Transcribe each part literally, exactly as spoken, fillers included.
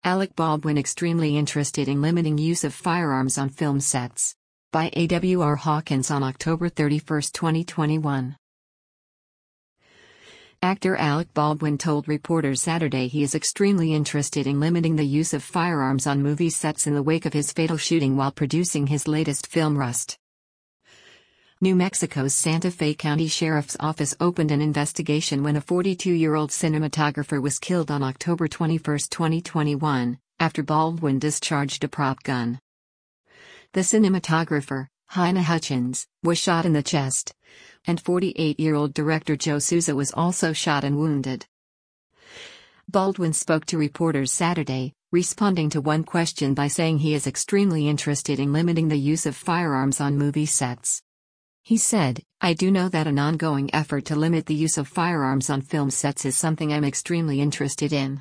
Alec Baldwin extremely interested in limiting use of firearms on film sets. By A W R Hawkins on October thirty-first, twenty twenty-one. Actor Alec Baldwin told reporters Saturday he is extremely interested in limiting the use of firearms on movie sets in the wake of his fatal shooting while producing his latest film Rust. New Mexico's Santa Fe County Sheriff's Office opened an investigation when a forty-two-year-old cinematographer was killed on October twenty-first, twenty twenty-one, after Baldwin discharged a prop gun. The cinematographer, Halyna Hutchins, was shot in the chest, and forty-eight-year-old director Joe Souza was also shot and wounded. Baldwin spoke to reporters Saturday, responding to one question by saying he is extremely interested in limiting the use of firearms on movie sets. He said, "I do know that an ongoing effort to limit the use of firearms on film sets is something I'm extremely interested in."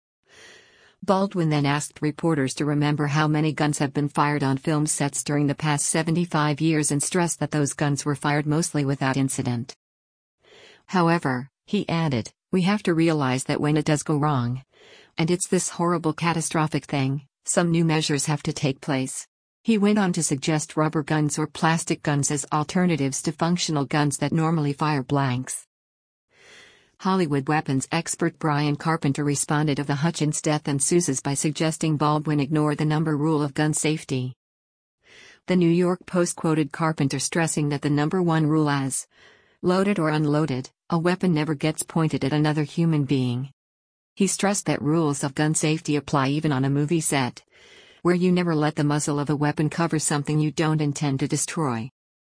Baldwin then asked reporters to remember how many guns have been fired on film sets during the past seventy-five years and stressed that those guns were fired mostly without incident. However, he added, "We have to realize that when it does go wrong, and it's this horrible catastrophic thing, some new measures have to take place." He went on to suggest rubber guns or plastic guns as alternatives to functional guns that normally fire blanks. Hollywood weapons expert Brian Carpenter responded of the Hutchins death and Souza's by suggesting Baldwin ignore the number rule of gun safety. The New York Post quoted Carpenter stressing that the number one rule as, "Loaded or unloaded, a weapon never gets pointed at another human being." He stressed that rules of gun safety apply even on a movie set, where you never let the muzzle of a weapon cover something you don't intend to destroy.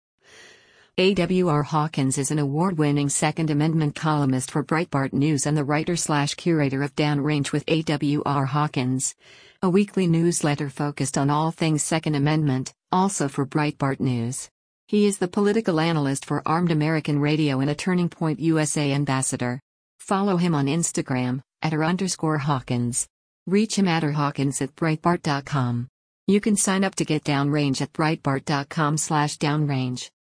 A W R Hawkins is an award-winning Second Amendment columnist for Breitbart News and the writer-slash-curator of Downrange with A W R Hawkins, a weekly newsletter focused on all things Second Amendment, also for Breitbart News. He is the political analyst for Armed American Radio and a Turning Point U S A ambassador. Follow him on Instagram, at r underscore Hawkins. Reach him at Hawkins at Breitbart dot com. You can sign up to get Downrange at Breitbart dot com slash Downrange.